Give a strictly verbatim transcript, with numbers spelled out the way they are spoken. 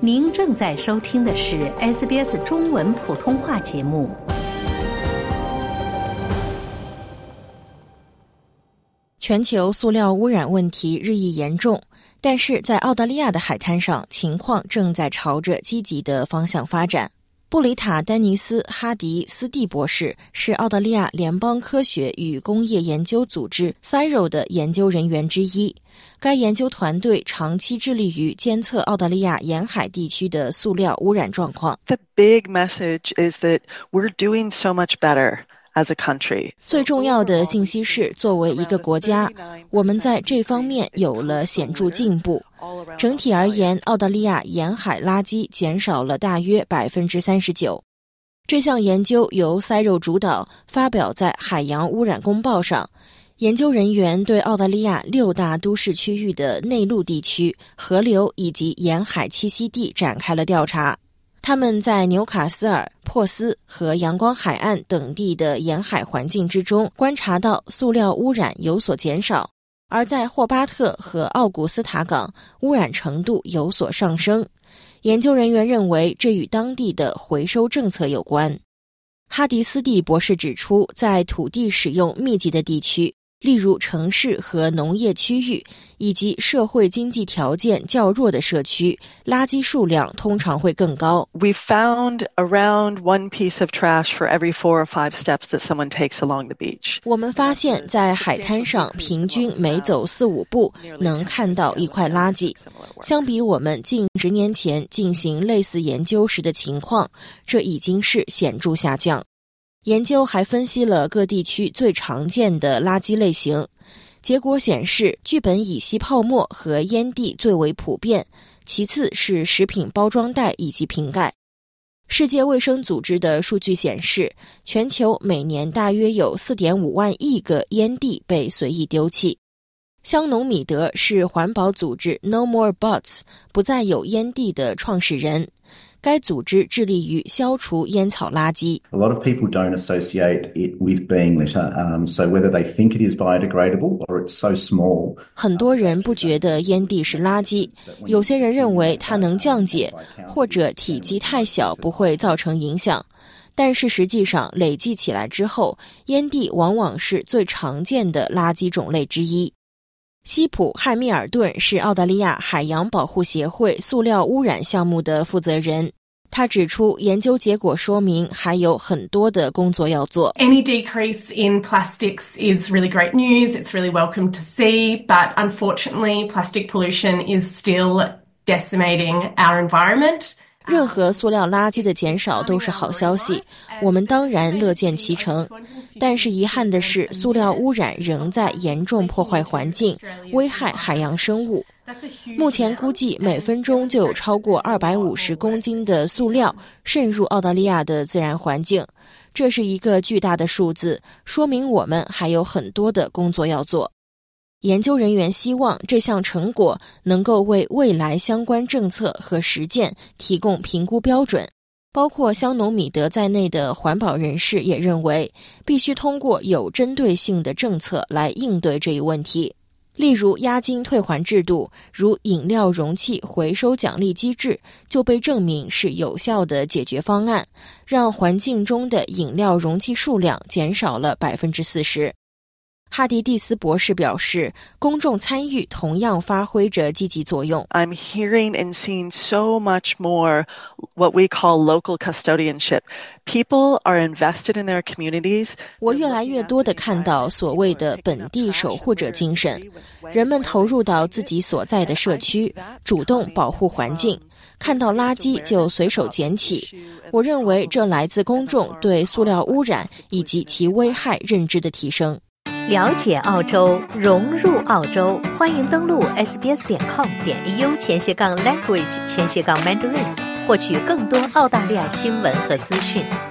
您正在收听的是 S B S 中文普通话节目。 全球塑料污染问题日益严重，但是在澳大利亚的海滩上，情况正在朝着积极的方向发展。布里塔·丹尼斯·哈迪斯蒂博士是澳大利亚联邦科学与工业研究组织 C I R O 的研究人员之一。该研究团队长期致力于监测澳大利亚沿海地区的塑料污染状况。 The big message is that we're doing so much better.As a country. 最重要的信息是，作为一个国家，我们在这方面有了显著进步。整体而言，澳大利亚沿海垃圾减少了大约 百分之三十九。 这项研究由 C I R O 主导，发表在海洋污染公报上。研究人员对澳大利亚六大都市区域的内陆地区、河流以及沿海栖息地展开了调查。他们在纽卡斯尔、珀斯和阳光海岸等地的沿海环境之中观察到塑料污染有所减少，而在霍巴特和奥古斯塔港污染程度有所上升。研究人员认为这与当地的回收政策有关。哈迪斯蒂博士指出，在土地使用密集的地区，例如城市和农业区域，以及社会经济条件较弱的社区，垃圾数量通常会更高。 We found around one piece of trash for every four or five steps that someone takes along the beach. 我们发现在海滩上平均每走四五步能看到一块垃圾，相比我们近十年前进行类似研究时的情况，这已经是显著下降。研究还分析了各地区最常见的垃圾类型，结果显示聚苯乙烯泡沫和烟蒂最为普遍，其次是食品包装袋以及瓶盖。世界卫生组织的数据显示，全球每年大约有 四点五万亿个烟蒂被随意丢弃。香农米德是环保组织 No More Butts 不再有烟蒂的创始人。该组织致力于消除烟草垃圾。 A lot of people don't associate it with being litter, um, so whether they think it is biodegradable or it's so small. 很多人不觉得烟蒂是垃圾，有些人认为它能降解，或者体积太小不会造成影响。但是实际上累计起来之后，烟蒂往往是最常见的垃圾种类之一。西普·汉密尔顿是澳大利亚海洋保护协会塑料污染项目的负责人。他指出，研究结果说明还有很多的工作要做。 Any decrease in plastics is really great news. It's really welcome to see, but unfortunately, plastic pollution is still decimating our environment. 任何塑料垃圾的减少都是好消息，我们当然乐见其成。但是遗憾的是，塑料污染仍在严重破坏环境，危害海洋生物。目前估计每分钟就有超过二百五十公斤的塑料渗入澳大利亚的自然环境，这是一个巨大的数字，说明我们还有很多的工作要做。研究人员希望这项成果能够为未来相关政策和实践提供评估标准，包括香农米德在内的环保人士也认为，必须通过有针对性的政策来应对这一问题。例如押金退还制度，如饮料容器回收奖励机制，就被证明是有效的解决方案，让环境中的饮料容器数量减少了 百分之四十。哈迪蒂斯博士表示，公众参与同样发挥着积极作用。 I'm hearing and seeing so much more what we call local custodianship. People are invested in their communities. 我越来越多地看到所谓的本地守护者精神，人们投入到自己所在的社区，主动保护环境，看到垃圾就随手捡起。我认为这来自公众对塑料污染以及其危害认知的提升。 了解澳洲，融入澳洲，欢迎登录 s b s 点 com 点 a u 前斜杠 language 前斜杠 mandarin， 获取更多澳大利亚新闻和资讯。